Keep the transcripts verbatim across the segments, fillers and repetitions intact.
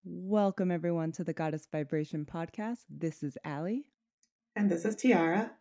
Welcome, everyone, to the Goddess Vibration podcast. This is Allie. And this is Tiara.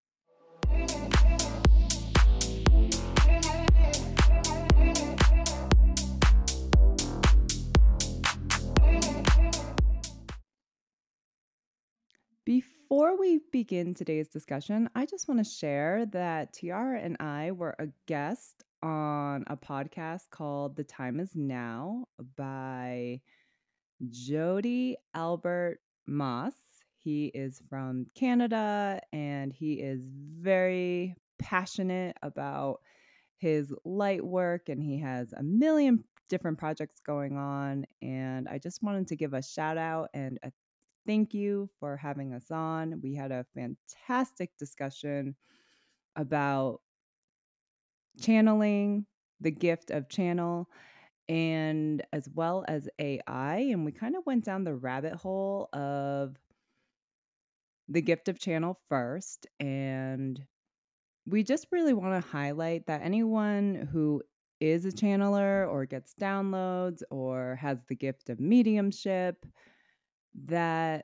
Before we begin today's discussion, I just want to share that Tiara and I were a guest on a podcast called The Time Is Now by Jody Albert Moss. He is from Canada and he is very passionate about his light work, and he has a million different projects going on. And I just wanted to give a shout out and a thank you for having us on. We had a fantastic discussion about channeling, the gift of channel, and as well as A I. And we kind of went down the rabbit hole of the gift of channel first. And we just really want to highlight that anyone who is a channeler or gets downloads or has the gift of mediumship, that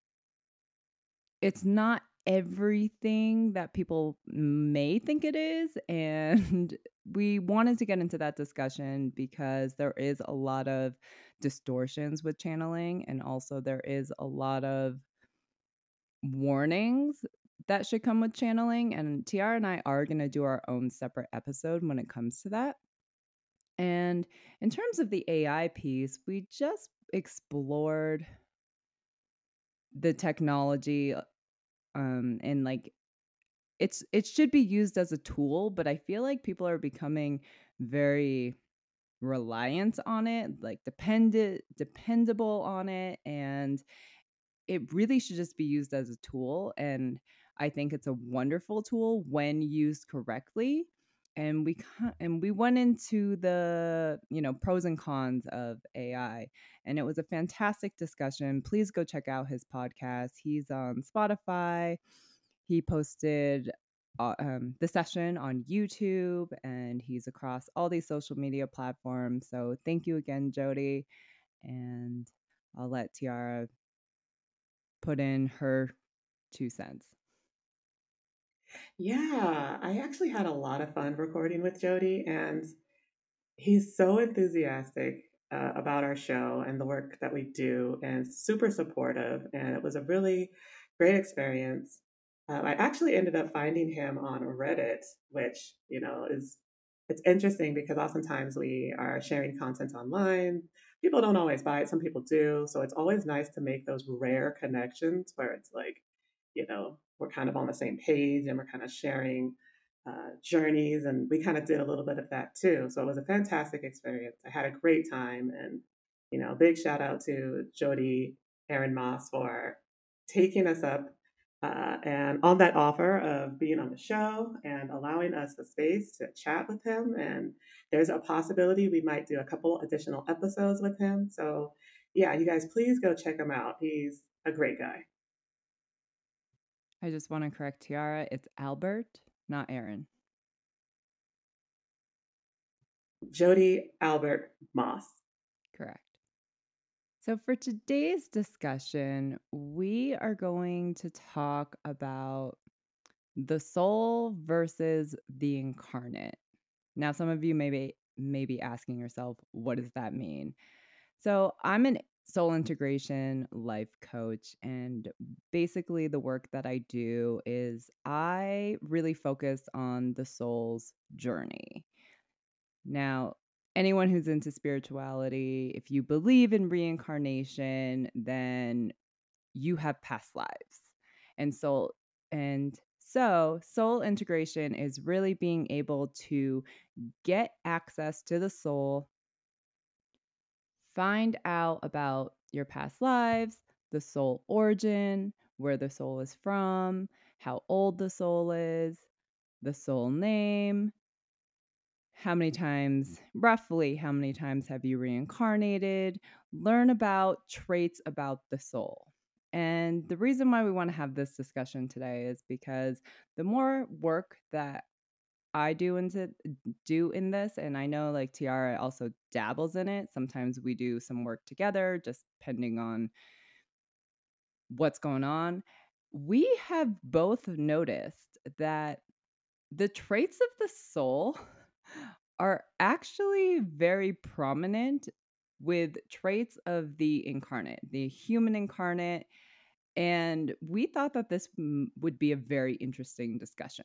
it's not everything that people may think it is. And we wanted to get into that discussion because there is a lot of distortions with channeling, and also there is a lot of warnings that should come with channeling. And Tiara and I are going to do our own separate episode when it comes to that. And in terms of the A I piece, we just explored the technology, um, and like it's it should be used as a tool, but I feel like people are becoming very reliant on it, like dependent dependable on it, and it really should just be used as a tool. And I think it's a wonderful tool when used correctly. And we and we went into the, you know, pros and cons of A I, and it was a fantastic discussion. Please go check out his podcast. He's on Spotify. He posted uh, um, the session on YouTube, and he's across all these social media platforms. So thank you again, Jody. And I'll let Tiara put in her two cents. Yeah, I actually had a lot of fun recording with Jody, and he's so enthusiastic uh, about our show and the work that we do, and super supportive. And it was a really great experience. Um, I actually ended up finding him on Reddit, which you know is it's interesting because oftentimes we are sharing content online. People don't always buy it; some people do. So it's always nice to make those rare connections where it's like, you know, we're kind of on the same page and we're kind of sharing uh, journeys, and we kind of did a little bit of that too. So it was a fantastic experience. I had a great time, and you know, big shout out to Jody Aaron Moss for taking us up uh, and on that offer of being on the show and allowing us the space to chat with him. And there's a possibility we might do a couple additional episodes with him. So yeah, you guys, please go check him out. He's a great guy. I just want to correct Tiara. It's Albert, not Aaron. Jody Albert Moss. Correct. So, for today's discussion, we are going to talk about the soul versus the incarnate. Now, some of you may be, may be asking yourself, what does that mean? So, I'm an soul integration life coach, and basically, the work that I do is I really focus on the soul's journey. Now, anyone who's into spirituality, if you believe in reincarnation, then you have past lives. And so and so soul integration is really being able to get access to the soul, find out about your past lives, the soul origin, where the soul is from, how old the soul is, the soul name, how many times, roughly, how many times have you reincarnated? Learn about traits about the soul. And the reason why we want to have this discussion today is because the more work that I do into do in this, and I know like Tiara also dabbles in it. Sometimes we do some work together, just depending on what's going on. We have both noticed that the traits of the soul are actually very prominent with traits of the incarnate, the human incarnate. And we thought that this mm, would be a very interesting discussion.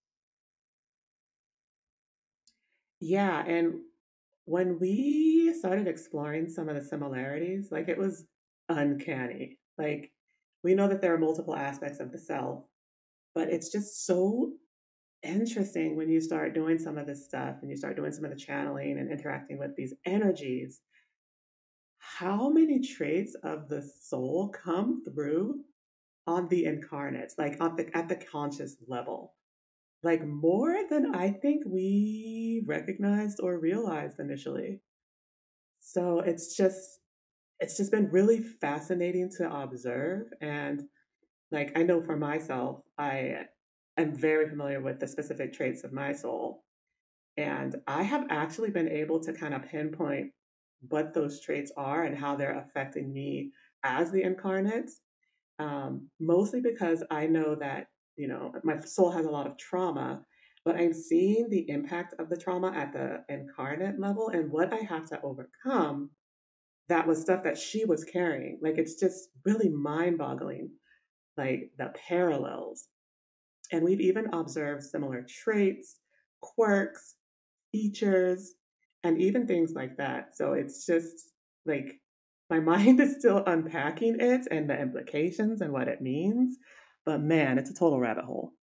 Yeah, and when we started exploring some of the similarities, like it was uncanny. Like we know that there are multiple aspects of the self, but it's just so interesting when you start doing some of this stuff and you start doing some of the channeling and interacting with these energies. How many traits of the soul come through on the incarnates, like on the, at the conscious level? Like more than I think we recognized or realized initially. So it's just it's just been really fascinating to observe. And like I know for myself, I am very familiar with the specific traits of my soul. And I have actually been able to kind of pinpoint what those traits are and how they're affecting me as the incarnate. Um, mostly because I know that, you know, my soul has a lot of trauma, but I'm seeing the impact of the trauma at the incarnate level and what I have to overcome. That was stuff that she was carrying. Like, it's just really mind boggling, like the parallels. And we've even observed similar traits, quirks, features, and even things like that. So it's just like my mind is still unpacking it and the implications and what it means. But man, it's a total rabbit hole.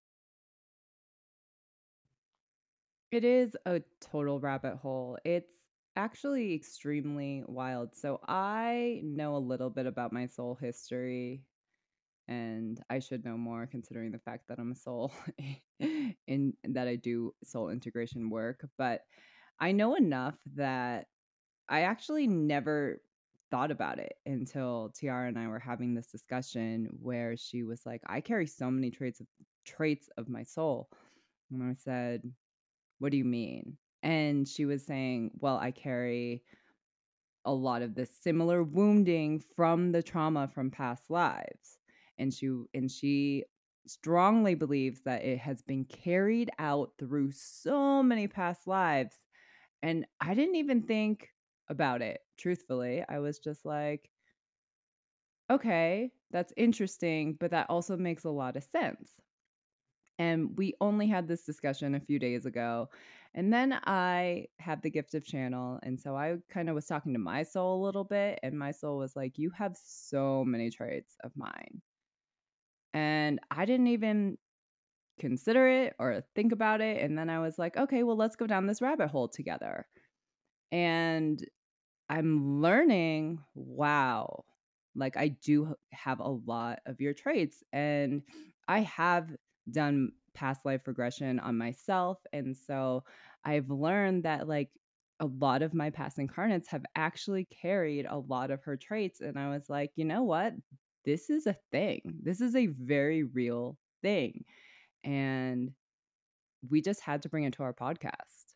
It is a total rabbit hole. It's actually extremely wild. So I know a little bit about my soul history, and I should know more considering the fact that I'm a soul in that I do soul integration work. But I know enough that I actually never thought about it until Tiara and I were having this discussion where she was like, I carry so many traits of traits of my soul. And I said, what do you mean? And she was saying, well, I carry a lot of the similar wounding from the trauma from past lives. And she and she strongly believes that it has been carried out through so many past lives. And I didn't even think about it, truthfully. I was just like, okay, that's interesting, but that also makes a lot of sense. And we only had this discussion a few days ago. And then I have the gift of channel. And so I kind of was talking to my soul a little bit. And my soul was like, you have so many traits of mine. And I didn't even consider it or think about it. And then I was like, okay, well, let's go down this rabbit hole together. And I'm learning, wow, like I do have a lot of your traits. And I have done past life regression on myself. And so I've learned that like a lot of my past incarnates have actually carried a lot of her traits. And I was like, you know what? This is a thing. This is a very real thing. And we just had to bring it to our podcast.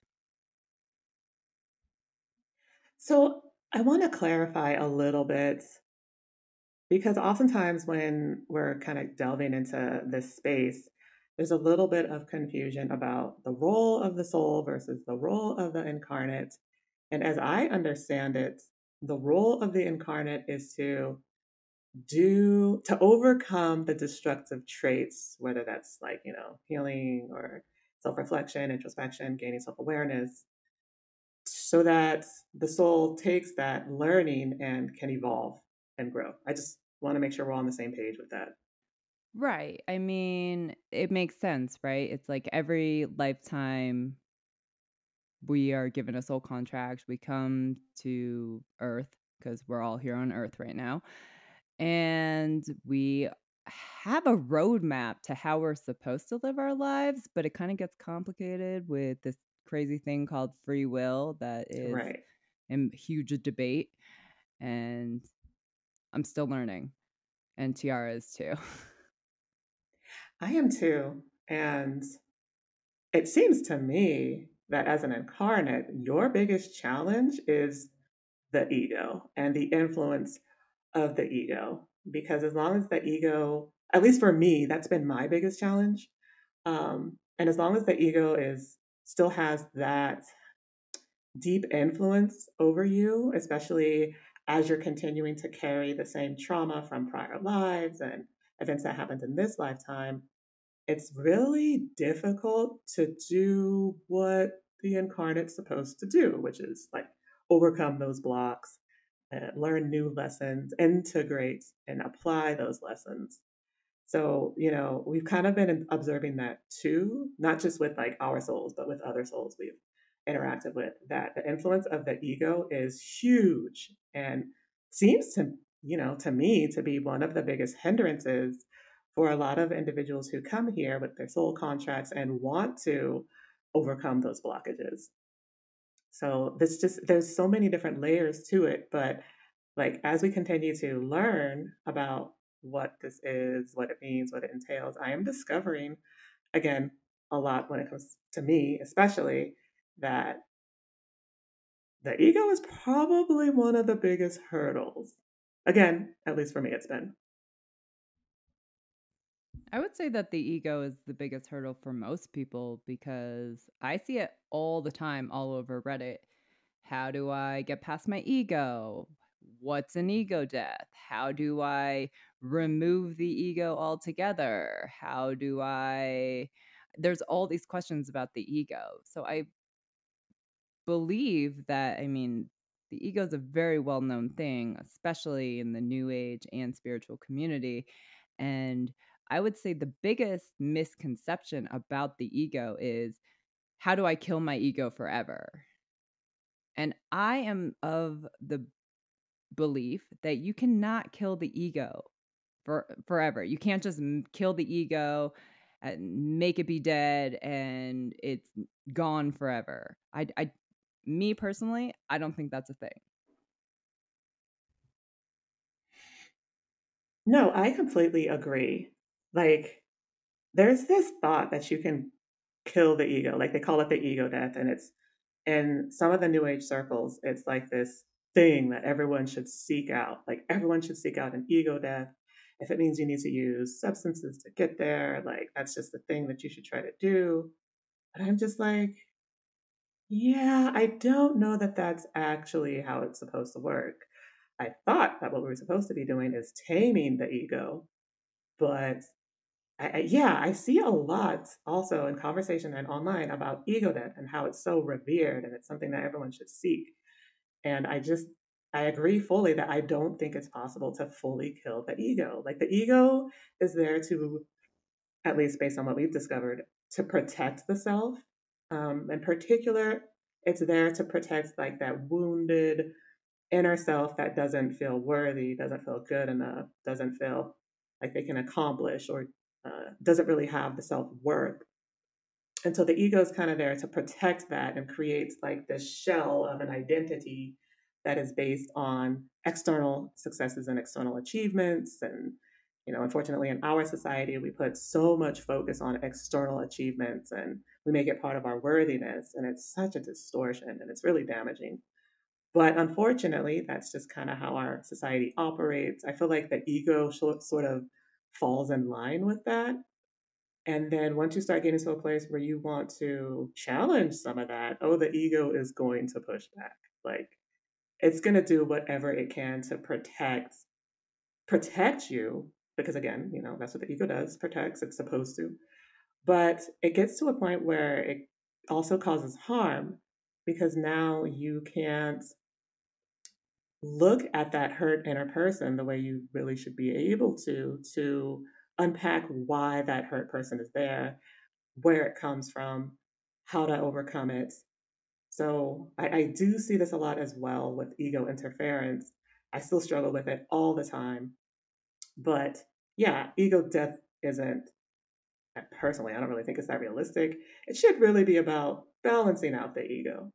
So I want to clarify a little bit because oftentimes when we're kind of delving into this space, there's a little bit of confusion about the role of the soul versus the role of the incarnate. And as I understand it, the role of the incarnate is to do to overcome the destructive traits, whether that's like, you know, healing or self-reflection, introspection, gaining self-awareness, so that the soul takes that learning and can evolve and grow. I just want to make sure we're all on the same page with that. Right. I mean, it makes sense, right? It's like every lifetime we are given a soul contract. We come to Earth because we're all here on Earth right now. And we have a roadmap to how we're supposed to live our lives, but it kind of gets complicated with this crazy thing called free will that is Right. in huge debate. And I'm still learning, and Tiara is too. I am too. And it seems to me that as an incarnate, your biggest challenge is the ego and the influence of the ego. Because as long as the ego, at least for me, that's been my biggest challenge. Um, and as long as the ego is still has that deep influence over you, especially as you're continuing to carry the same trauma from prior lives and events that happened in this lifetime, it's really difficult to do what the incarnate's supposed to do, which is like overcome those blocks, uh, learn new lessons, integrate and apply those lessons. So, you know, we've kind of been observing that too, not just with like our souls, but with other souls we've interacted with, that the influence of the ego is huge and seems to, you know, to me to be one of the biggest hindrances for a lot of individuals who come here with their soul contracts and want to overcome those blockages. So this just there's so many different layers to it, but like as we continue to learn about what this is, what it means, what it entails, I am discovering again a lot when it comes to me, especially that the ego is probably one of the biggest hurdles. Again, at least for me, it's been. I would say that the ego is the biggest hurdle for most people because I see it all the time all over Reddit. How do I get past my ego? What's an ego death? How do I remove the ego altogether? How do I. There's all these questions about the ego. So I believe that, I mean, the ego is a very well known thing, especially in the new age and spiritual community. And I would say the biggest misconception about the ego is, how do I kill my ego forever? And I am of the belief that you cannot kill the ego for forever. You can't just m- kill the ego and make it be dead and it's gone forever. I, I, me personally, I don't think that's a thing. No, I completely agree. Like, there's this thought that you can kill the ego, like they call it the ego death, and it's in some of the new age circles, it's like this thing that everyone should seek out. Like everyone should seek out an ego death. If it means you need to use substances to get there, like that's just the thing that you should try to do. But I'm just like, yeah, I don't know that that's actually how it's supposed to work. I thought that what we were supposed to be doing is taming the ego, but I, I, yeah, I see a lot also in conversation and online about ego death and how it's so revered and it's something that everyone should seek. And I just, I agree fully that I don't think it's possible to fully kill the ego. Like the ego is there to, at least based on what we've discovered, to protect the self. Um, in particular, it's there to protect like that wounded inner self that doesn't feel worthy, doesn't feel good enough, doesn't feel like they can accomplish, or uh, doesn't really have the self worth. And so the ego is kind of there to protect that and creates like this shell of an identity that is based on external successes and external achievements. And, you know, unfortunately, in our society, we put so much focus on external achievements and we make it part of our worthiness. And it's such a distortion and it's really damaging. But unfortunately, that's just kind of how our society operates. I feel like the ego sort of falls in line with that. And then once you start getting to a place where you want to challenge some of that, oh, the ego is going to push back. Like it's going to do whatever it can to protect protect you because again, you know, that's what the ego does, protects, it's supposed to. But it gets to a point where it also causes harm because now you can't look at that hurt inner person the way you really should be able to to unpack why that hurt person is there, where it comes from, how to overcome it. So I, I do see this a lot as well with ego interference. I still struggle with it all the time. But yeah, ego death isn't, personally, I don't really think it's that realistic. It should really be about balancing out the ego.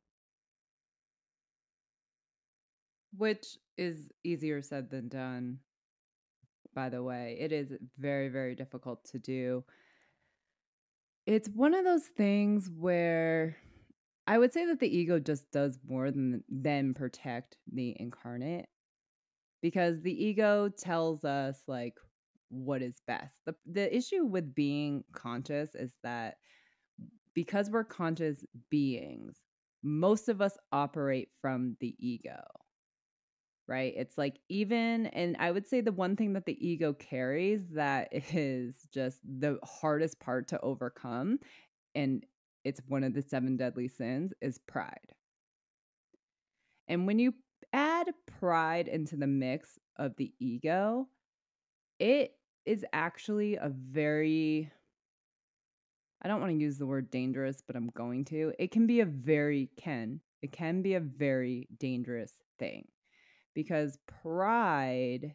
Which is easier said than done, by the way. It is very, very difficult to do. It's one of those things where I would say that the ego just does more than than protect the incarnate, because the ego tells us like what is best. The the issue with being conscious is that because we're conscious beings, most of us operate from the ego, right? It's like even, and I would say the one thing that the ego carries that is just the hardest part to overcome, and it's one of the seven deadly sins, is pride. And when you add pride into the mix of the ego, it is actually a very, I don't want to use the word dangerous, but I'm going to. It can be a very, can, it can be a very dangerous thing, because pride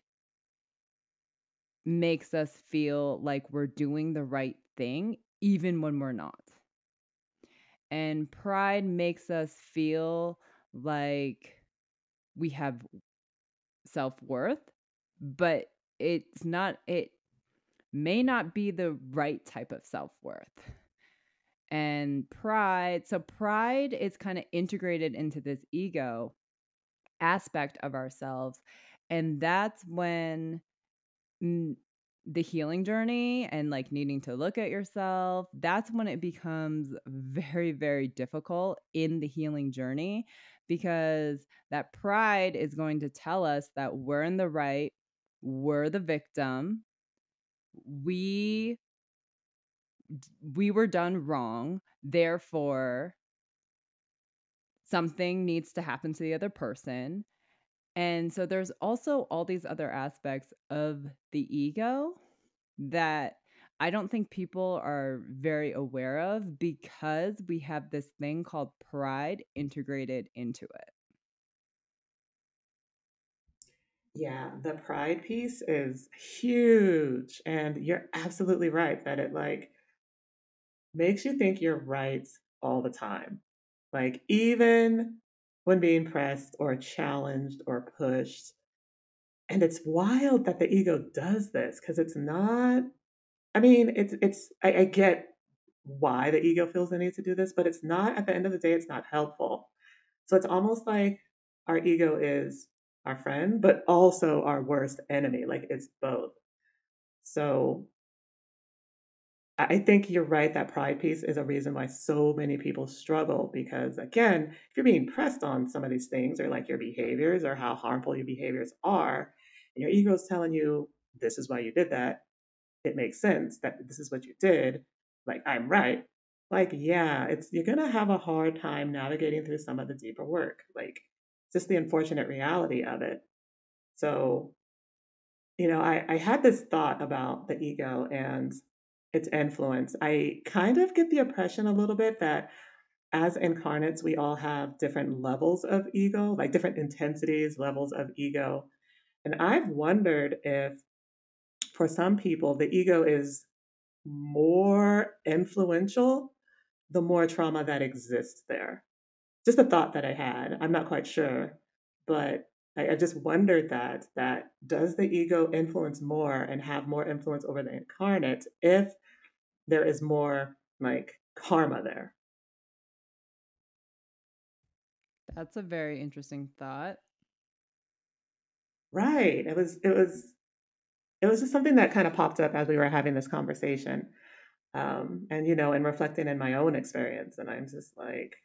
makes us feel like we're doing the right thing even when we're not. And pride makes us feel like we have self-worth, but it's not, it may not be the right type of self-worth. And pride, so pride is kind of integrated into this ego aspect of ourselves. And that's when mm, the healing journey and like needing to look at yourself, that's when it becomes very, very difficult in the healing journey, because that pride is going to tell us that we're in the right, we're the victim, we we were done wrong, therefore something needs to happen to the other person. And so there's also all these other aspects of the ego that I don't think people are very aware of, because we have this thing called pride integrated into it. Yeah, the pride piece is huge. And you're absolutely right that it like makes you think you're right all the time. Like, even when being pressed or challenged or pushed. And it's wild that the ego does this because it's not, I mean, it's, it's, I, I get why the ego feels the need to do this, but it's not, at the end of the day, it's not helpful. So it's almost like our ego is our friend, but also our worst enemy. Like, it's both. So I think you're right that pride piece is a reason why so many people struggle because, again, if you're being pressed on some of these things or like your behaviors or how harmful your behaviors are, and your ego is telling you this is why you did that, it makes sense that this is what you did, like I'm right. Like, yeah, it's you're gonna have a hard time navigating through some of the deeper work. Like, just the unfortunate reality of it. So you know, I, I had this thought about the ego and its influence. I kind of get the impression a little bit that as incarnates, we all have different levels of ego, like different intensities, levels of ego. And I've wondered if for some people, the ego is more influential the more trauma that exists there. Just a thought that I had. I'm not quite sure, but I, I just wondered that that does the ego influence more and have more influence over the incarnate if there is more like karma there? That's a very interesting thought. Right. It was. It was. It was just something that kind of popped up as we were having this conversation, um, and you know, and reflecting in my own experience, and I'm just like,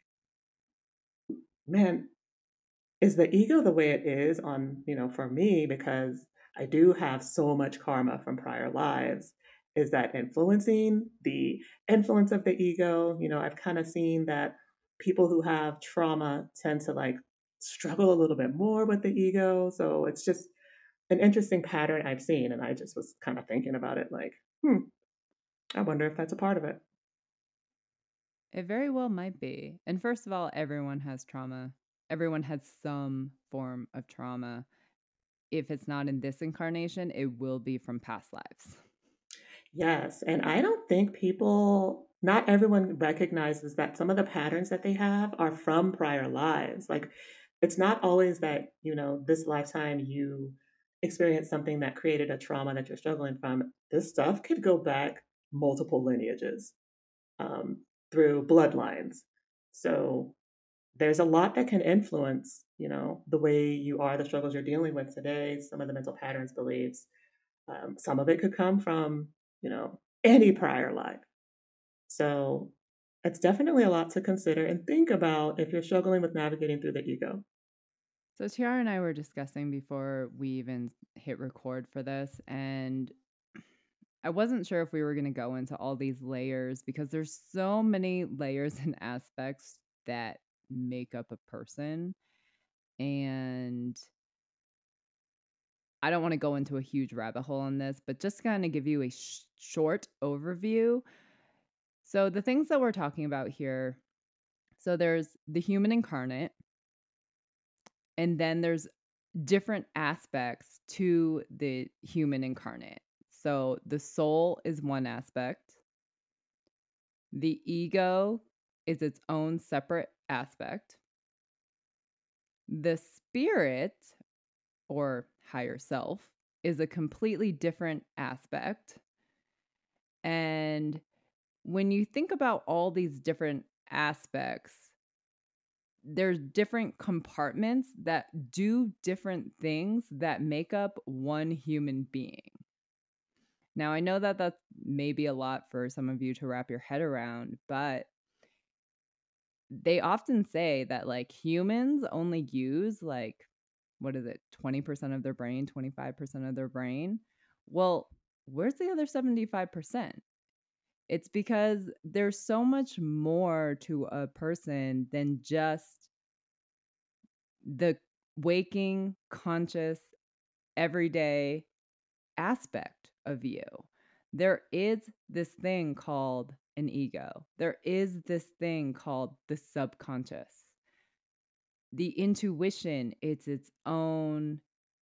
man, is the ego the way it is on, you know, for me, because I do have so much karma from prior lives. Is that influencing the influence of the ego? You know, I've kind of seen that people who have trauma tend to like struggle a little bit more with the ego. So it's just an interesting pattern I've seen. And I just was kind of thinking about it like, hmm, I wonder if that's a part of it. It very well might be. And first of all, everyone has trauma. Everyone has some form of trauma. If it's not in this incarnation, it will be from past lives. Yes, and I don't think people, not everyone recognizes that some of the patterns that they have are from prior lives. Like, it's not always that, you know, this lifetime you experienced something that created a trauma that you're struggling from. This stuff could go back multiple lineages. um, through bloodlines. So there's a lot that can influence, you know, the way you are, the struggles you're dealing with today, some of the mental patterns, beliefs. Um, some of it could come from, you know, any prior life. So it's definitely a lot to consider and think about if you're struggling with navigating through the ego. So Tiara and I were discussing before we even hit record for this, and I wasn't sure if we were going to go into all these layers because there's so many layers and aspects that make up a person. And I don't want to go into a huge rabbit hole on this, but just kind of give you a sh- short overview. So, the things that we're talking about here, so there's the human incarnate, and then there's different aspects to the human incarnate. So, the soul is one aspect, the ego is its own separate aspect, the spirit or higher self is a completely different aspect. And when you think about all these different aspects, there's different compartments that do different things that make up one human being. Now, I know that that's maybe a lot for some of you to wrap your head around, but they often say that like humans only use like, what is it, twenty percent of their brain, twenty-five percent of their brain. Well, where's the other seventy-five percent? It's because there's so much more to a person than just the waking, conscious, everyday aspect of you. There is this thing called an ego. There is this thing called the subconscious. The intuition, it's its own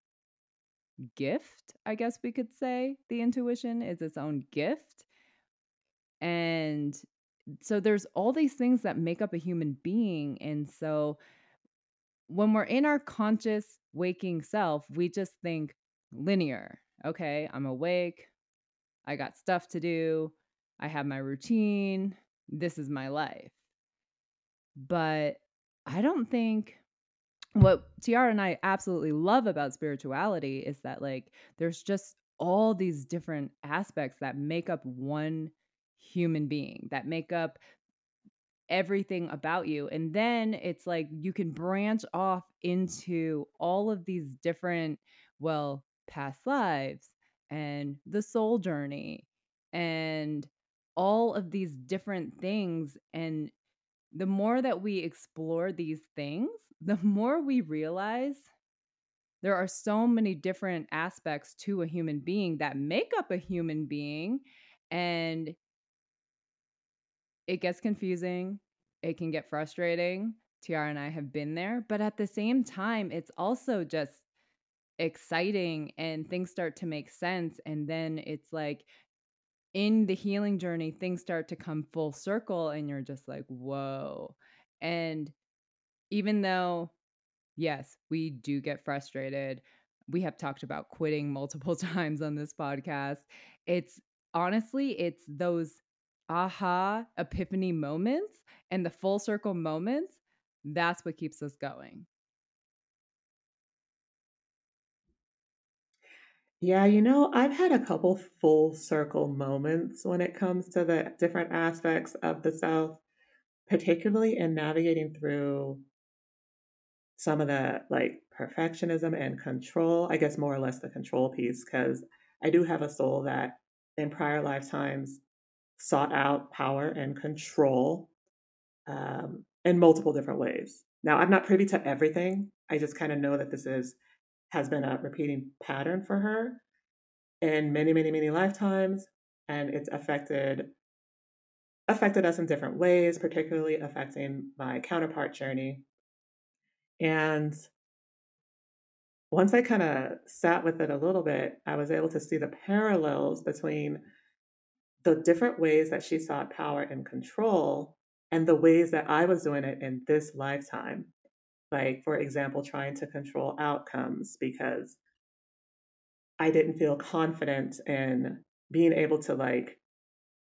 gift, I guess we could say. The intuition is its own gift. And so there's all these things that make up a human being. And so when we're in our conscious waking self, we just think linear. Okay, I'm awake. I got stuff to do. I have my routine. This is my life. But I don't think what Tiara and I absolutely love about spirituality is that like there's just all these different aspects that make up one human being, that make up everything about you. And then it's like you can branch off into all of these different, well, past lives and the soul journey and all of these different things. And the more that we explore these things, the more we realize there are so many different aspects to a human being that make up a human being. And it gets confusing. It can get frustrating. Tiara and I have been there. But at the same time, it's also just exciting and things start to make sense. And then it's like in the healing journey, things start to come full circle and you're just like, whoa. And even though, yes, we do get frustrated, we have talked about quitting multiple times on this podcast. It's honestly, it's those aha epiphany moments and the full circle moments. That's what keeps us going. Yeah, you know, I've had a couple full circle moments when it comes to the different aspects of the South, particularly in navigating through some of the like perfectionism and control. I guess more or less the control piece, because I do have a soul that in prior lifetimes sought out power and control um, in multiple different ways. Now, I'm not privy to everything. I just kind of know that this is has been a repeating pattern for her in many, many, many lifetimes, and it's affected affected us in different ways, particularly affecting my counterpart journey. And once I kind of sat with it a little bit, I was able to see the parallels between the different ways that she sought power and control and the ways that I was doing it in this lifetime. Like, for example, trying to control outcomes because I didn't feel confident in being able to like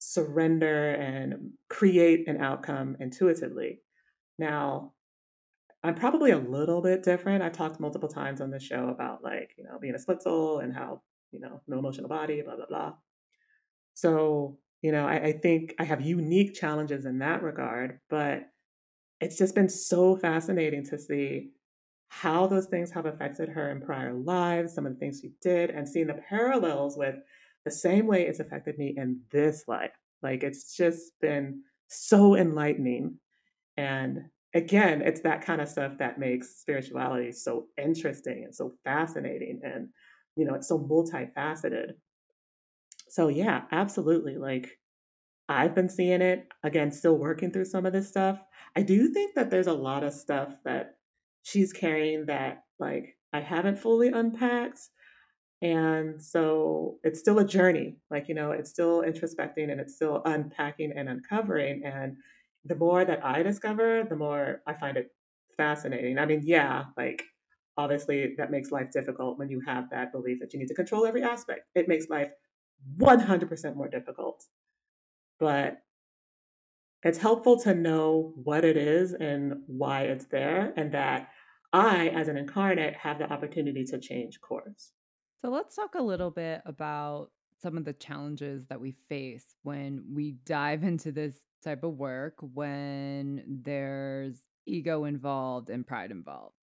surrender and create an outcome intuitively. Now, I'm probably a little bit different. I've talked multiple times on the show about like, you know, being a split soul and how, you know, no emotional body, blah, blah, blah. So, you know, I, I think I have unique challenges in that regard, but it's just been so fascinating to see how those things have affected her in prior lives, some of the things she did, and seeing the parallels with the same way it's affected me in this life. Like, it's just been so enlightening. And again, it's that kind of stuff that makes spirituality so interesting and so fascinating. And, you know, it's so multifaceted. So, yeah, absolutely. Like, I've been seeing it again, still working through some of this stuff. I do think that there's a lot of stuff that she's carrying that like I haven't fully unpacked. And so it's still a journey. Like, you know, it's still introspecting and it's still unpacking and uncovering. And the more that I discover, the more I find it fascinating. I mean, yeah, like obviously that makes life difficult when you have that belief that you need to control every aspect. It makes life one hundred percent more difficult. But it's helpful to know what it is and why it's there, and that I, as an incarnate, have the opportunity to change course. So let's talk a little bit about some of the challenges that we face when we dive into this type of work when there's ego involved and pride involved.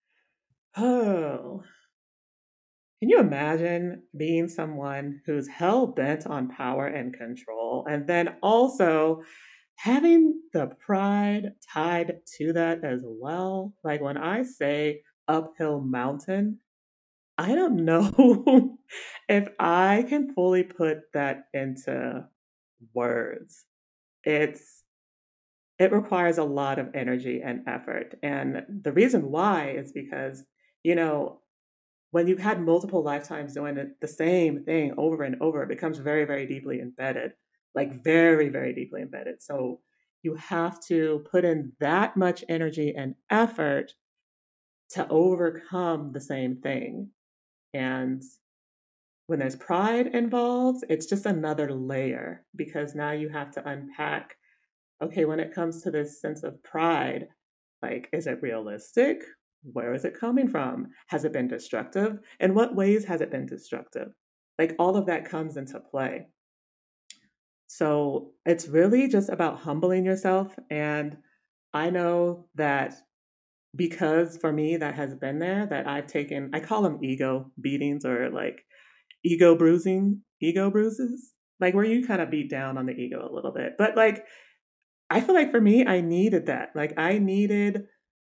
Oh, can you imagine being someone who's hell bent on power and control, and then also having the pride tied to that as well? Like when I say uphill mountain, I don't know if I can fully put that into words. It's it requires a lot of energy and effort. And the reason why is because, you know, when you've had multiple lifetimes doing it, the same thing over and over, it becomes very, very deeply embedded, like very, very deeply embedded. So you have to put in that much energy and effort to overcome the same thing. And when there's pride involved, it's just another layer because now you have to unpack, okay, when it comes to this sense of pride, like, is it realistic? Where is it coming from? Has it been destructive? In what ways has it been destructive? Like, all of that comes into play. So it's really just about humbling yourself. And I know that because for me, that has been there, that I've taken, I call them ego beatings or like ego bruising, ego bruises, like where you kind of beat down on the ego a little bit. But like, I feel like for me, I needed that. Like, I needed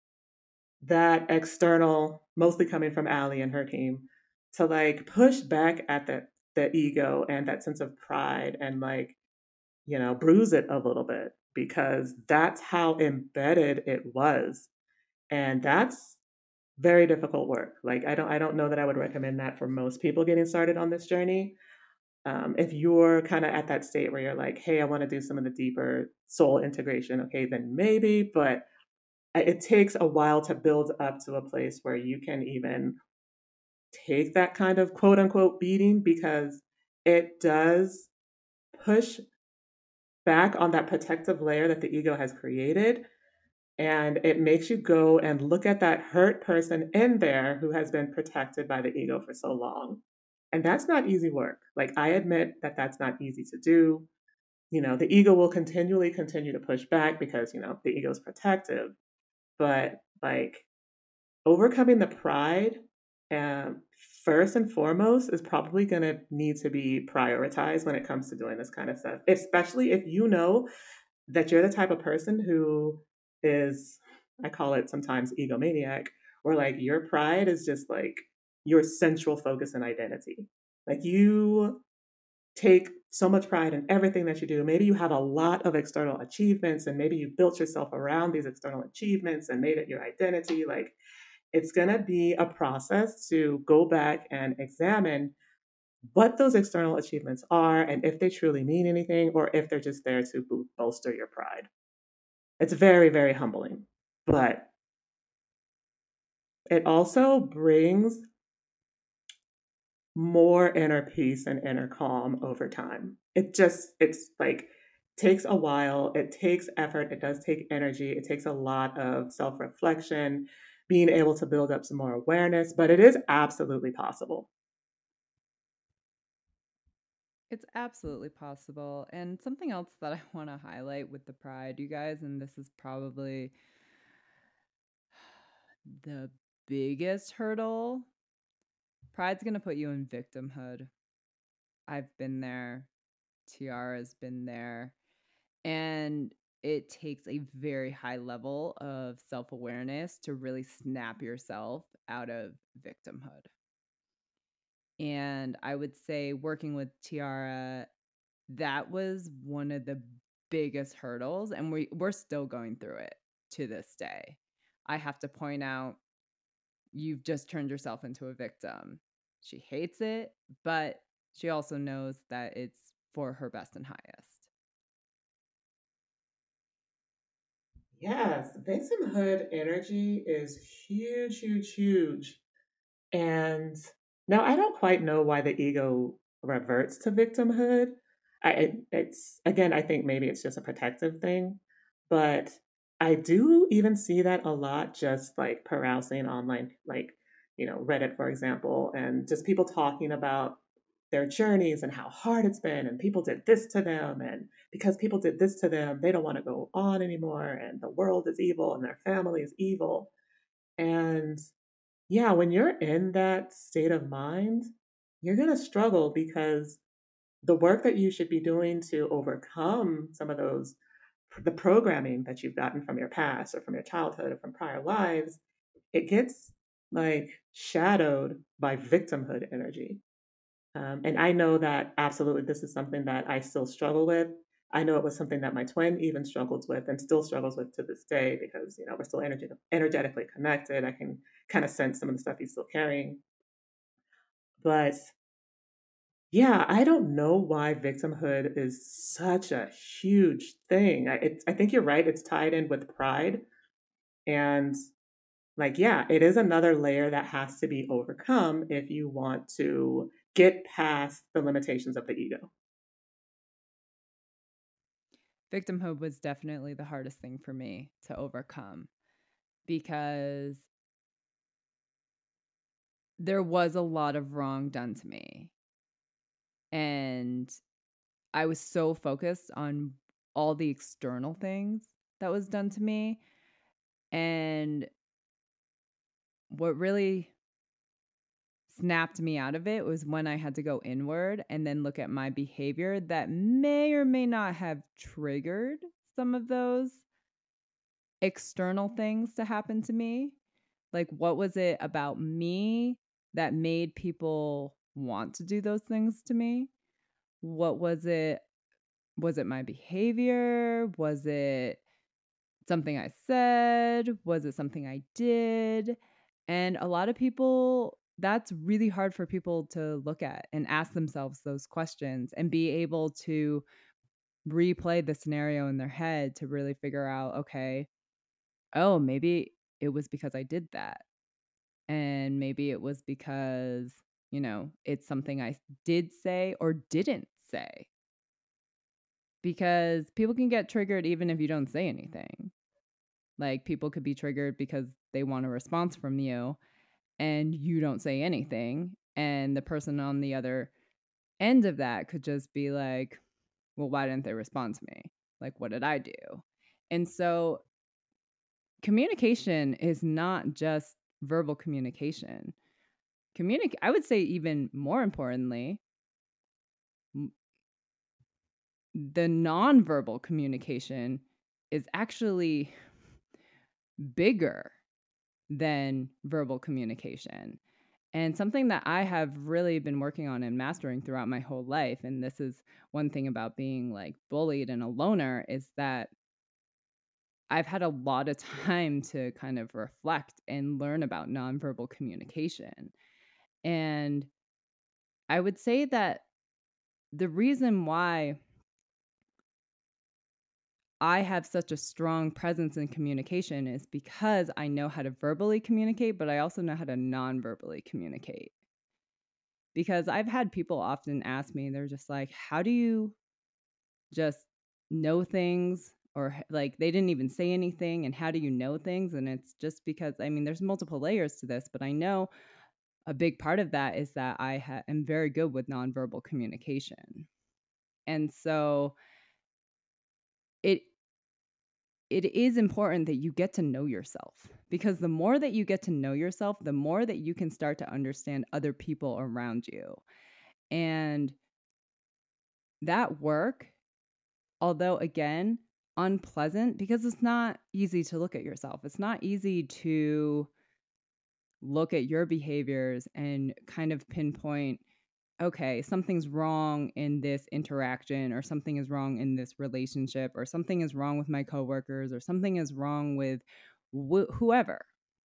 that external, mostly coming from Allie and her team, to like push back at the the ego and that sense of pride and like, you know, bruise it a little bit because that's how embedded it was. And that's very difficult work. Like I don't I don't know that I would recommend that for most people getting started on this journey. Um, if you're kind of at that state where you're like, hey, I want to do some of the deeper soul integration, okay, then maybe, but it takes a while to build up to a place where you can even take that kind of quote unquote beating because it does push back on that protective layer that the ego has created. And it makes you go and look at that hurt person in there who has been protected by the ego for so long. And that's not easy work. Like, I admit that that's not easy to do. You know, the ego will continually continue to push back because, you know, the ego is protective. But like, overcoming the pride, um, first and foremost, is probably going to need to be prioritized when it comes to doing this kind of stuff, especially if you know that you're the type of person who is, I call it sometimes egomaniac, where like your pride is just like your central focus and identity. Like, you take so much pride in everything that you do. Maybe you have a lot of external achievements and maybe you built yourself around these external achievements and made it your identity. Like, it's going to be a process to go back and examine what those external achievements are and if they truly mean anything or if they're just there to bo- bolster your pride. It's very, very humbling, but it also brings more inner peace and inner calm over time. It just, it's like, takes a while. It takes effort. It does take energy. It takes a lot of self reflection, being able to build up some more awareness, but it is absolutely possible. It's absolutely possible. And something else that I want to highlight with the pride, you guys, and this is probably the biggest hurdle. Pride's going to put you in victimhood. I've been there. Tiara's been there. And it takes a very high level of self awareness to really snap yourself out of victimhood. And I would say working with Tiara, that was one of the biggest hurdles. And we, we're still going through it to this day. I have to point out, you've just turned yourself into a victim. She hates it, but she also knows that it's for her best and highest. Yes, victimhood energy is huge, huge, huge. And now I don't quite know why the ego reverts to victimhood. I, it, it's again, I think maybe it's just a protective thing, but I do even see that a lot just like perusing online, like, you know, Reddit, for example, and just people talking about their journeys and how hard it's been, and people did this to them, and because people did this to them, they don't want to go on anymore, and the world is evil and their family is evil. And yeah, when you're in that state of mind, you're going to struggle because the work that you should be doing to overcome some of those, the programming that you've gotten from your past or from your childhood or from prior lives, it gets like shadowed by victimhood energy. Um, and I know that absolutely this is something that I still struggle with. I know it was something that my twin even struggles with and still struggles with to this day because, you know, we're still energy, energetically connected. I can kind of sense some of the stuff he's still carrying. But yeah, I don't know why victimhood is such a huge thing. I, it, I think you're right. It's tied in with pride. And like, yeah, it is another layer that has to be overcome if you want to get past the limitations of the ego. Victimhood was definitely the hardest thing for me to overcome because there was a lot of wrong done to me. And I was so focused on all the external things that was done to me. And what really snapped me out of it was when I had to go inward and then look at my behavior that may or may not have triggered some of those external things to happen to me. Like, what was it about me that made people want to do those things to me? What was it? Was it my behavior? Was it something I said? Was it something I did? And a lot of people, that's really hard for people to look at and ask themselves those questions and be able to replay the scenario in their head to really figure out, okay, oh, maybe it was because I did that. And maybe it was because, you know, it's something I did say or didn't say. Because people can get triggered even if you don't say anything. Like, people could be triggered because they want a response from you and you don't say anything. And the person on the other end of that could just be like, well, why didn't they respond to me? Like, what did I do? And so communication is not just verbal communication. Communic- I would say even more importantly, the nonverbal communication is actually bigger than verbal communication. And something that I have really been working on and mastering throughout my whole life, and this is one thing about being like bullied and a loner, is that I've had a lot of time to kind of reflect and learn about nonverbal communication. And I would say that the reason why I have such a strong presence in communication is because I know how to verbally communicate, but I also know how to non-verbally communicate. because I've had people often ask me, they're just like, how do you just know things? Or h- like they didn't even say anything, and how do you know things? And it's just because, I mean, there's multiple layers to this, but I know a big part of that is that I ha- am very good with nonverbal communication. And so it it is important that you get to know yourself, because the more that you get to know yourself, the more that you can start to understand other people around you. And that work, although again, unpleasant, because it's not easy to look at yourself. It's not easy to look at your behaviors and kind of pinpoint, okay, something's wrong in this interaction, or something is wrong in this relationship, or something is wrong with my coworkers, or something is wrong with wh- whoever.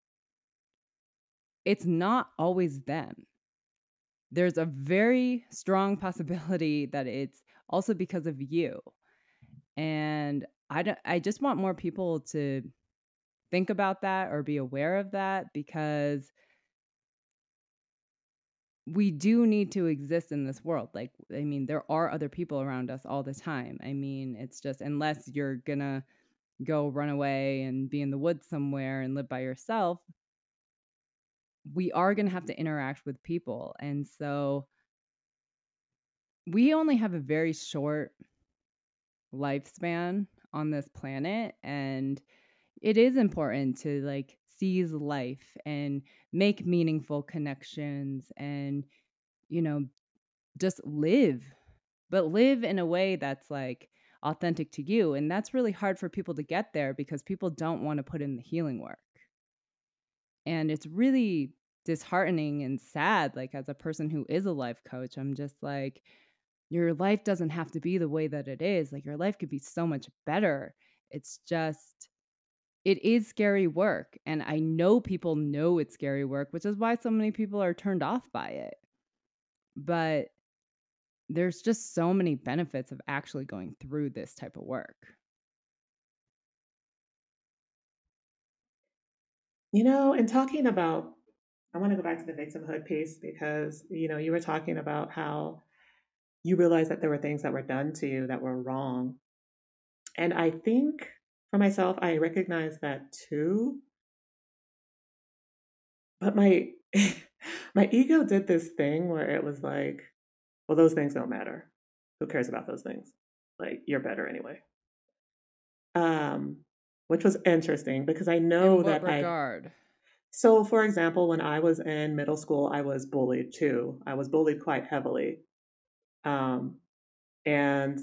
It's not always them. There's a very strong possibility that it's also because of you. And I don't, I just want more people to think about that or be aware of that, because we do need to exist in this world. Like, I mean, there are other people around us all the time. I mean, it's just, unless you're gonna go run away and be in the woods somewhere and live by yourself, we are gonna have to interact with people. And so we only have a very short lifespan on this planet, and it is important to like seize life and make meaningful connections and, you know, just live, but live in a way that's like authentic to you. And that's really hard for people to get there, because people don't want to put in the healing work. And it's really disheartening and sad. Like, as a person who is a life coach, I'm just like, your life doesn't have to be the way that it is. Like, your life could be so much better. It's just, it is scary work. And I know people know it's scary work, which is why so many people are turned off by it. But there's just so many benefits of actually going through this type of work. You know, and talking about, I want to go back to the victimhood piece because, you know, you were talking about how you realized that there were things that were done to you that were wrong. And I think for myself, I recognize that too. But my my ego did this thing where it was like, well, those things don't matter. Who cares about those things? Like, you're better anyway. Um, which was interesting because I In know what that I regard? so for example, when I was in middle school, I was bullied too. I was bullied quite heavily. Um, and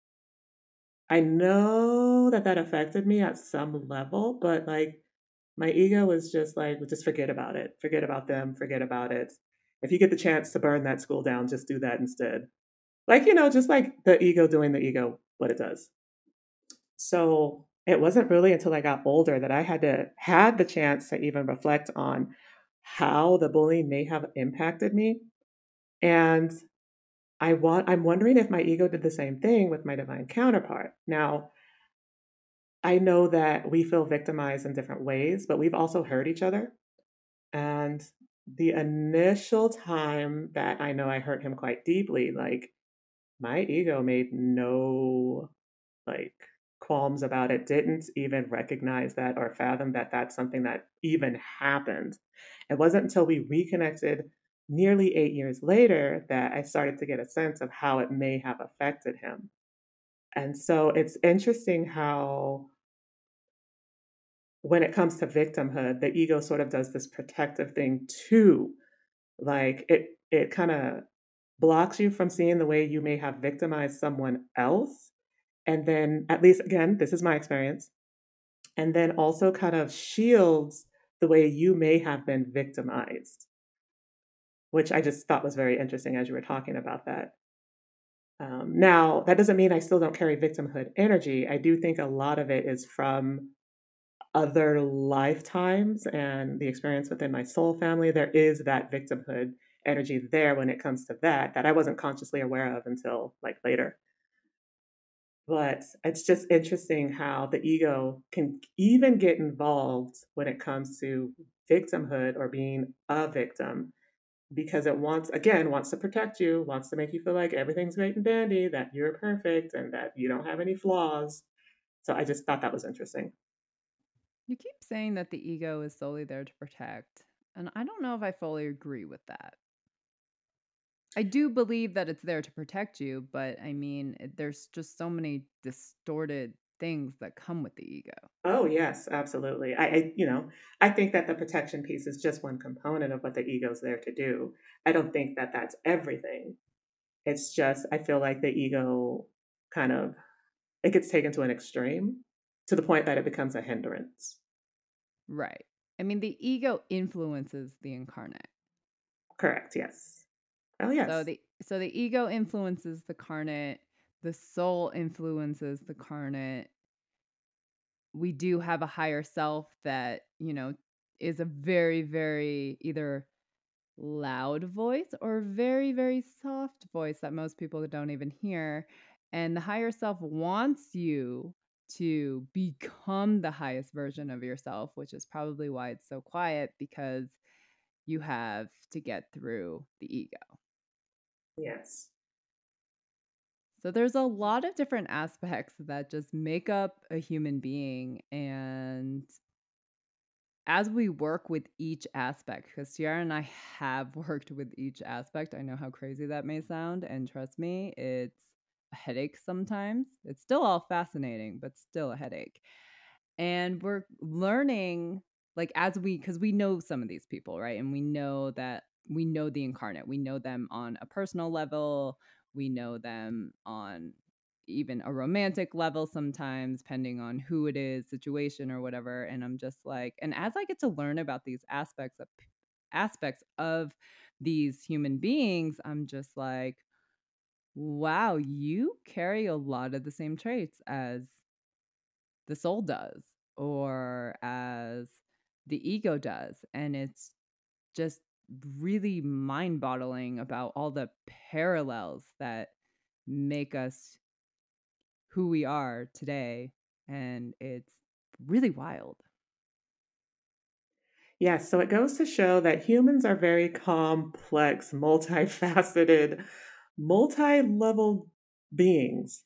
I know that that affected me at some level, but like my ego was just like, well, just forget about it. Forget about them. Forget about it. If you get the chance to burn that school down, just do that instead. Like, you know, just like the ego doing the ego, what it does. So it wasn't really until I got older that I had to had the chance to even reflect on how the bullying may have impacted me. And I want I'm wondering if my ego did the same thing with my divine counterpart. Now, I know that we feel victimized in different ways, but we've also hurt each other. And the initial time that I know I hurt him quite deeply, like my ego made no like qualms about it, didn't even recognize that or fathom that that's something that even happened. It wasn't until we reconnected nearly eight years later that I started to get a sense of how it may have affected him. And so it's interesting how when it comes to victimhood, the ego sort of does this protective thing too. Like it it kind of blocks you from seeing the way you may have victimized someone else. And then, at least again, this is my experience, and then also kind of shields the way you may have been victimized, which I just thought was very interesting as you were talking about that. Um, now, that doesn't mean I still don't carry victimhood energy. I do think a lot of it is from other lifetimes and the experience within my soul family. There is that victimhood energy there when it comes to that, that I wasn't consciously aware of until like later. But it's just interesting how the ego can even get involved when it comes to victimhood or being a victim. because it wants, again, wants to protect you, wants to make you feel like everything's great and dandy, that you're perfect and that you don't have any flaws. So I just thought that was interesting. You keep saying that the ego is solely there to protect, and I don't know if I fully agree with that. I do believe that it's there to protect you, but I mean, it- there's just so many distorted things that come with the ego. Oh yes, absolutely. I, I, you know, I think that the protection piece is just one component of what the ego's there to do. I don't think that that's everything. It's just I feel like the ego kind of it gets taken to an extreme to the point that it becomes a hindrance. Right. I mean, the ego influences the incarnate. Correct. Yes. Oh So yes. the so the ego influences the carnate, the soul influences the carnate. We do have a higher self that, you know, is a very very either loud voice or very very soft voice that most people don't even hear, and the higher self wants you to become the highest version of yourself, which is probably why it's so quiet, because you have to get through the ego. Yes. So there's a lot of different aspects that just make up a human being, and as we work with each aspect, because Tiara and I have worked with each aspect, I know how crazy that may sound, and trust me, it's a headache sometimes. It's still all fascinating, but still a headache. And we're learning, like, as we, because we know some of these people, right? And we know that we know the incarnate, we know them on a personal level, we know them on even a romantic level sometimes, depending on who it is, situation or whatever. And I'm just like, and as I get to learn about these aspects of aspects of these human beings, I'm just like, wow, you carry a lot of the same traits as the soul does, or as the ego does. And it's just really mind boggling about all the parallels that make us who we are today. And it's really wild. Yes. So it goes to show that humans are very complex, multifaceted, multi-level beings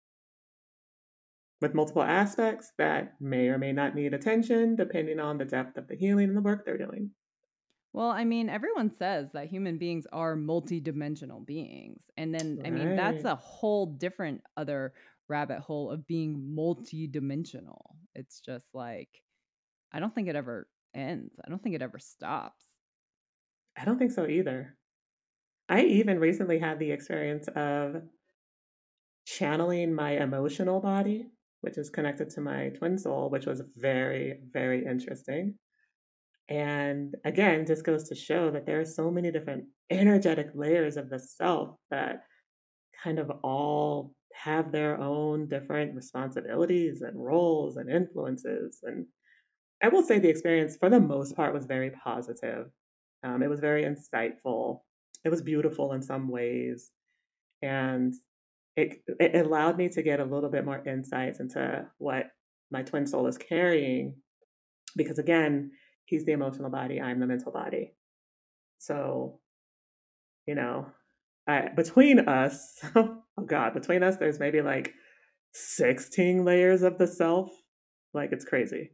with multiple aspects that may or may not need attention depending on the depth of the healing and the work they're doing. Well, I mean, everyone says that human beings are multidimensional beings. And then, I mean, that's Right. a whole different other rabbit hole of being multidimensional. It's just like, I don't think it ever ends. I don't think it ever stops. I don't think so either. I even recently had the experience of channeling my emotional body, which is connected to my twin soul, which was very, very interesting. And again, just goes to show that there are so many different energetic layers of the self that kind of all have their own different responsibilities and roles and influences. And I will say the experience, for the most part, was very positive. Um, it was very insightful. It was beautiful in some ways. And it, it allowed me to get a little bit more insights into what my twin soul is carrying. Because again, he's the emotional body, I'm the mental body. So, you know, I, between us, oh God, between us, there's maybe like sixteen layers of the self. Like it's crazy.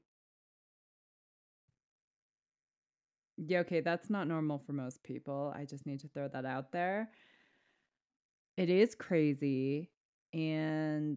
Yeah, okay, that's not normal for most people. I just need to throw that out there. It is crazy. And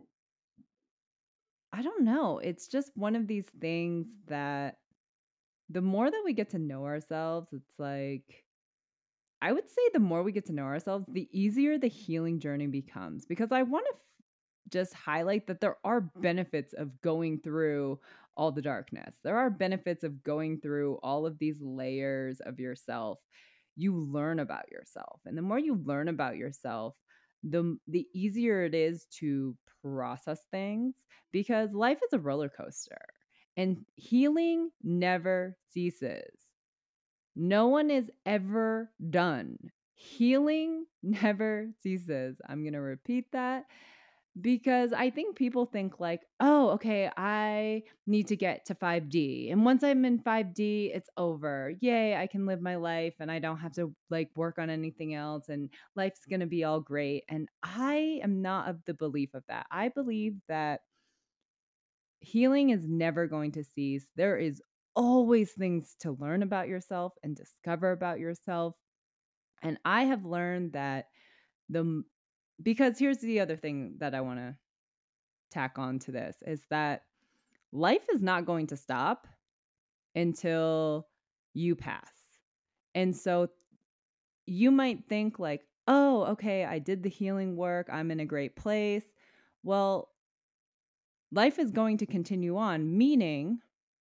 I don't know. It's just one of these things that the more that we get to know ourselves, it's like, I would say the more we get to know ourselves, the easier the healing journey becomes. Because I want to f- just highlight that there are benefits of going through all the darkness. There are benefits of going through all of these layers of yourself. You learn about yourself. And the more you learn about yourself, the the easier it is to process things, because life is a roller coaster and healing never ceases. No one is ever done. Healing never ceases. I'm going to repeat that. Because I think people think like, "Oh, okay, I need to get to five D, and once I'm in five D, it's over. Yay, I can live my life and I don't have to like work on anything else and life's going to be all great." And I am not of the belief of that. I believe that healing is never going to cease. There is always things to learn about yourself and discover about yourself. And I have learned that the m- because here's the other thing that I want to tack on to this is that life is not going to stop until you pass. And so you might think like, "Oh, okay, I did the healing work. I'm in a great place." Well, life is going to continue on, meaning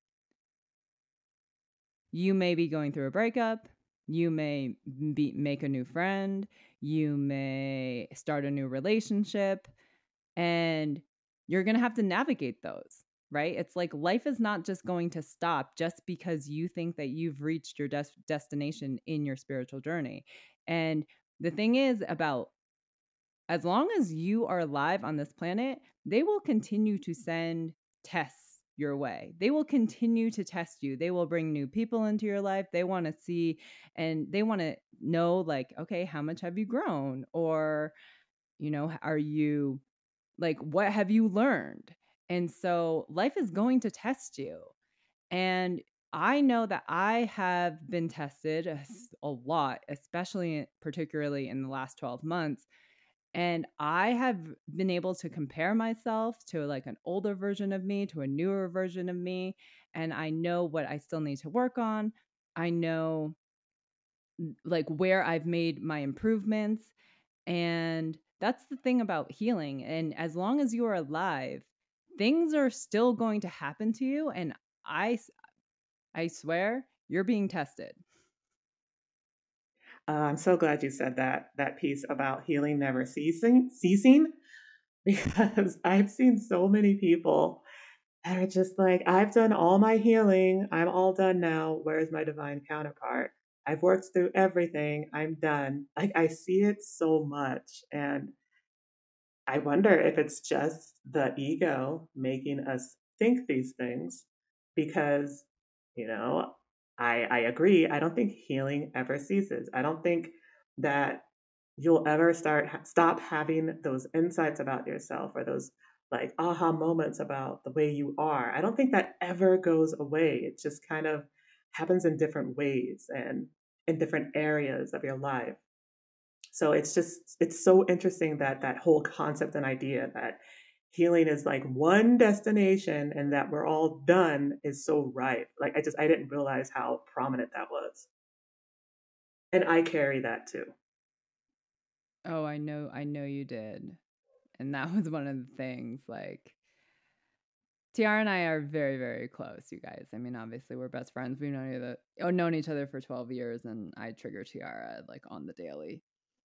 you may be going through a breakup, you may be, make a new friend, you may start a new relationship, and you're going to have to navigate those, right? It's like life is not just going to stop just because you think that you've reached your des- destination in your spiritual journey. And the thing is about as long as you are alive on this planet, they will continue to send tests your way. They will continue to test you. They will bring new people into your life. They want to see and they want to know, like, okay, how much have you grown? Or, you know, are you like, what have you learned? And so life is going to test you. And I know that I have been tested a lot, especially particularly in the last twelve months, and I have been able to compare myself to like an older version of me, to a newer version of me. And I know what I still need to work on. I know like where I've made my improvements. And that's the thing about healing. And as long as you are alive, things are still going to happen to you. And I, I swear you're being tested. Uh, I'm so glad you said that that piece about healing never ceasing, ceasing, because I've seen so many people that are just like, I've done all my healing, I'm all done now. Where's my divine counterpart? I've worked through everything, I'm done. Like I see it so much, and I wonder if it's just the ego making us think these things because, you know, I, I agree. I don't think healing ever ceases. I don't think that you'll ever start stop having those insights about yourself or those like aha moments about the way you are. I don't think that ever goes away. It just kind of happens in different ways and in different areas of your life. So it's just it's so interesting that that whole concept and idea that healing is like one destination and that we're all done is so right. Like I just I didn't realize how prominent that was. And I carry that too. Oh, I know, I know you did. And that was one of the things like Tiara and I are very, very close, you guys. I mean, obviously, we're best friends. We've known each other, oh, known each other for twelve years, and I trigger Tiara like on the daily.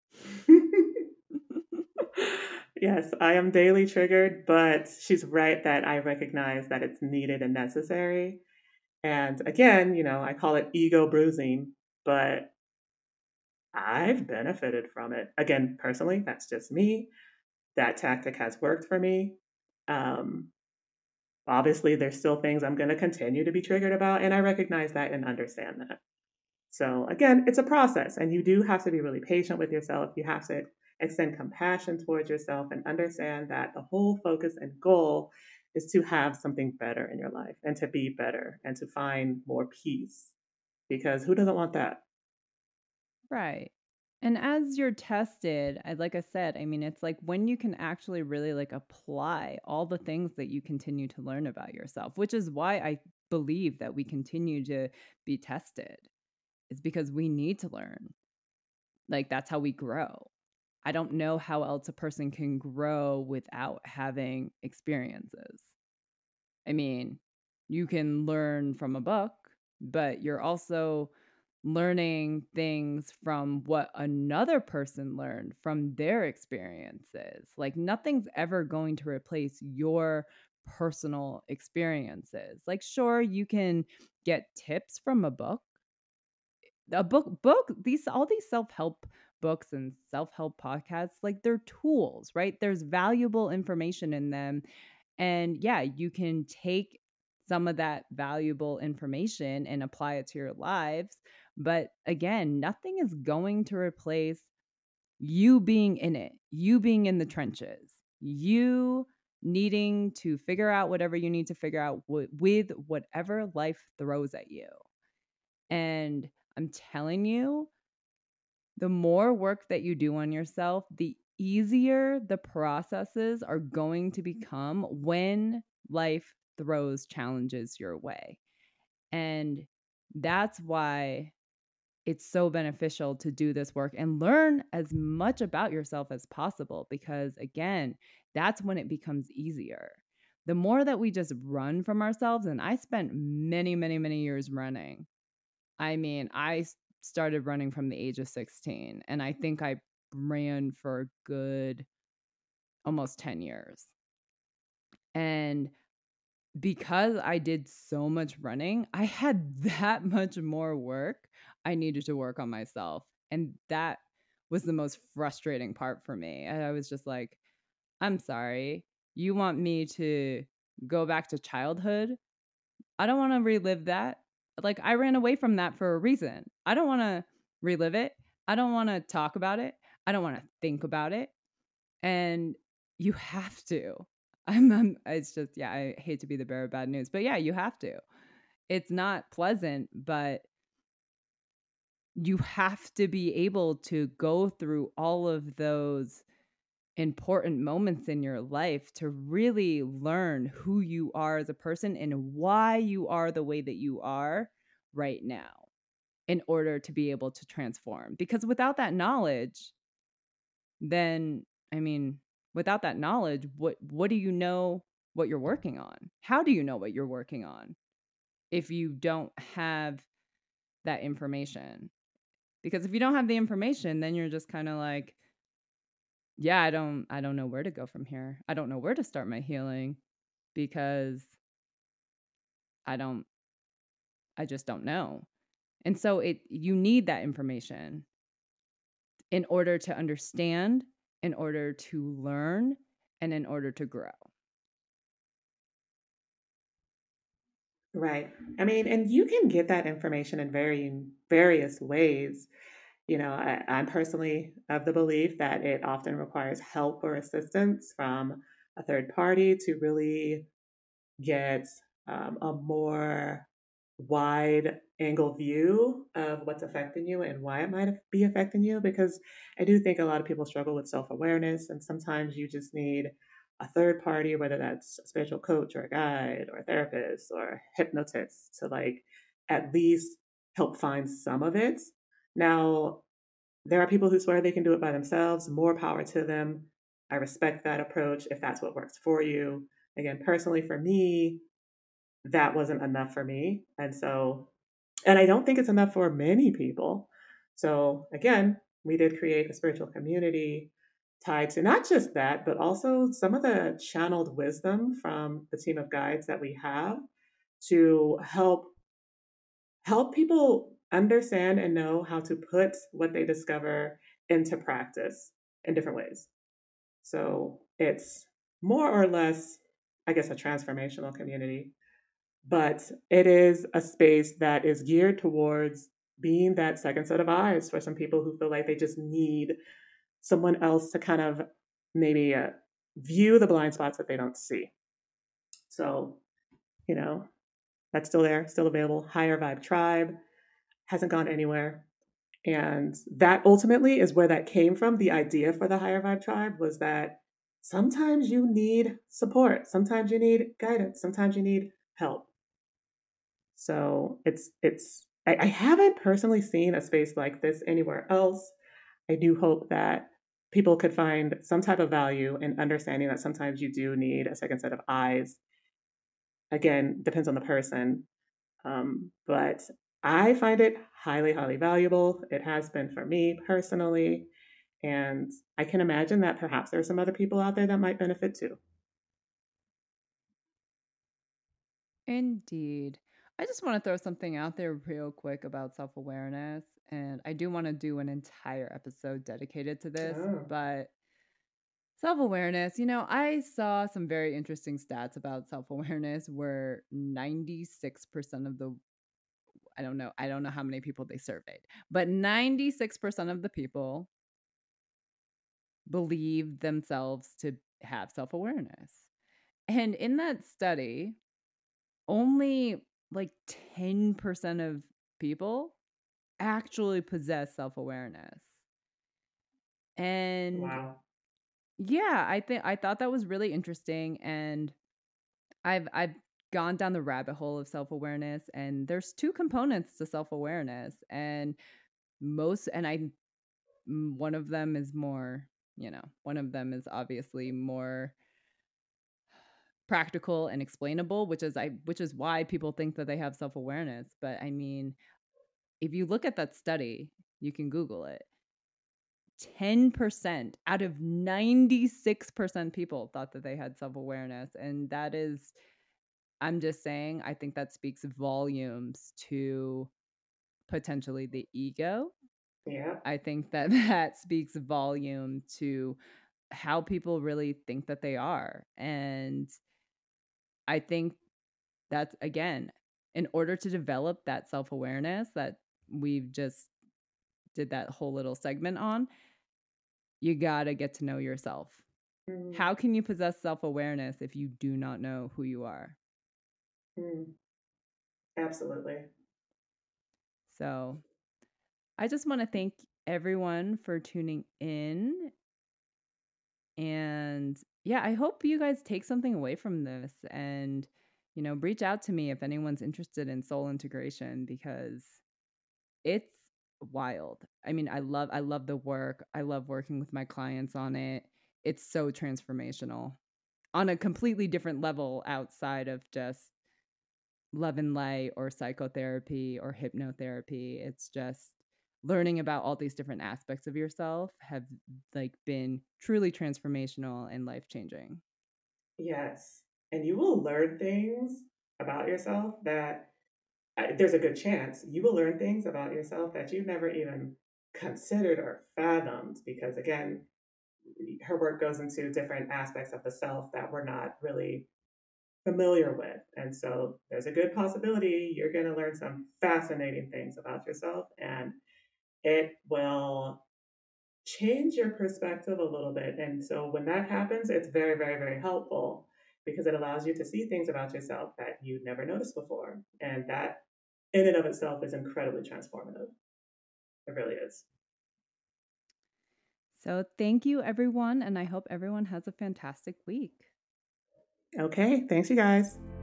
Yes, I am daily triggered, but she's right that I recognize that it's needed and necessary. And again, you know, I call it ego bruising, but I've benefited from it. Again, personally, that's just me. That tactic has worked for me. Um, Obviously, there's still things I'm going to continue to be triggered about, and I recognize that and understand that. So, again, it's a process, and you do have to be really patient with yourself. You have to extend compassion towards yourself and understand that the whole focus and goal is to have something better in your life and to be better and to find more peace. Because who doesn't want that? Right. And as you're tested, I like I said, I mean, it's like when you can actually really like apply all the things that you continue to learn about yourself, which is why I believe that we continue to be tested. Is because we need to learn. Like that's how we grow. I don't know how else a person can grow without having experiences. I mean, you can learn from a book, but you're also learning things from what another person learned from their experiences. Like nothing's ever going to replace your personal experiences. Like sure, you can get tips from a book. A book book these all these self-help books and self-help podcasts, like they're tools, right? There's valuable information in them. And yeah, you can take some of that valuable information and apply it to your lives. But again, nothing is going to replace you being in it, you being in the trenches, you needing to figure out whatever you need to figure out w- with whatever life throws at you. And I'm telling you, the more work that you do on yourself, the easier the processes are going to become when life throws challenges your way. And that's why it's so beneficial to do this work and learn as much about yourself as possible, because again, that's when it becomes easier. The more that we just run from ourselves, and I spent many, many, many years running. I mean, I s- started running from the age of sixteen, and I think I ran for a good almost ten years. And because I did so much running, I had that much more work I needed to work on myself. And that was the most frustrating part for me. And I was just like, I'm sorry. You want me to go back to childhood? I don't want to relive that. Like, I ran away from that for a reason. I don't want to relive it. I don't want to talk about it. I don't want to think about it. And you have to. I'm, I'm it's just, yeah, I hate to be the bearer of bad news, but yeah, you have to. It's not pleasant, but you have to be able to go through all of those important moments in your life to really learn who you are as a person and why you are the way that you are right now in order to be able to transform. Because without that knowledge, then I mean, without that knowledge, what what do you know what you're working on? How do you know what you're working on if you don't have that information? Because if you don't have the information, then you're just kind of like, yeah, I don't I don't know where to go from here. I don't know where to start my healing because I don't I just don't know. And so it you need that information in order to understand, in order to learn, and in order to grow. Right. I mean, and you can get that information in very various ways. You know, I, I'm personally of the belief that it often requires help or assistance from a third party to really get um, a more wide angle view of what's affecting you and why it might be affecting you. Because I do think a lot of people struggle with self awareness, and sometimes you just need a third party, whether that's a spiritual coach or a guide or a therapist or a hypnotist, to like at least help find some of it. Now, there are people who swear they can do it by themselves. More power to them. I respect that approach if that's what works for you. Again, personally, for me, that wasn't enough for me. And so, and I don't think it's enough for many people. So, again, we did create a spiritual community tied to not just that, but also some of the channeled wisdom from the team of guides that we have to help help people understand and know how to put what they discover into practice in different ways. So it's more or less, I guess, a transformational community, but it is a space that is geared towards being that second set of eyes for some people who feel like they just need someone else to kind of maybe uh, view the blind spots that they don't see. So, you know, that's still there, still available. Higher Vibe Tribe hasn't gone anywhere. And that ultimately is where that came from. The idea for the Higher Vibe Tribe was that sometimes you need support, sometimes you need guidance, sometimes you need help. So it's it's I, I haven't personally seen a space like this anywhere else. I do hope that people could find some type of value in understanding that sometimes you do need a second set of eyes. Again, depends on the person. Um, but I find it highly, highly valuable. It has been for me personally. And I can imagine that perhaps there are some other people out there that might benefit too. Indeed. I just want to throw something out there real quick about self awareness. And I do want to do an entire episode dedicated to this, Oh. but self-awareness, you know, I saw some very interesting stats about self-awareness where ninety-six percent of the I don't know, I don't know how many people they surveyed, but ninety-six percent of the people believe themselves to have self-awareness. And in that study, only like ten percent of people actually possess self-awareness. And Wow. yeah, I think I thought that was really interesting, and I've I've gone down the rabbit hole of self-awareness, and there's two components to self-awareness, and most and I mm, one of them is more, you know, one of them is obviously more practical and explainable, which is I which is why people think that they have self-awareness. But I mean, if you look at that study, you can Google it. ten percent out of ninety-six percent people thought that they had self-awareness, and that is I'm just saying, I think that speaks volumes to potentially the ego. Yeah. I think that that speaks volume to how people really think that they are. And I think that's, again, in order to develop that self-awareness that we've just did that whole little segment on, you got to get to know yourself. Mm. How can you possess self-awareness if you do not know who you are? Mm. Absolutely. So I just want to thank everyone for tuning in. And yeah, I hope you guys take something away from this and, you know, reach out to me if anyone's interested in soul integration, because it's wild. I mean, I love I love the work. I love working with my clients on it. It's so transformational on a completely different level outside of just love and light or psychotherapy or hypnotherapy. It's just learning about all these different aspects of yourself have like been truly transformational and life-changing. Yes. And you will learn things about yourself that uh, there's a good chance you will learn things about yourself that you've never even considered or fathomed because, again, her work goes into different aspects of the self that we're not really familiar with. And so there's a good possibility you're going to learn some fascinating things about yourself, and it will change your perspective a little bit. And so when that happens, it's very, very, very helpful because it allows you to see things about yourself that you never noticed before. And that in and of itself is incredibly transformative. It really is. So thank you, everyone, and I hope everyone has a fantastic week. Okay. Thanks, you guys.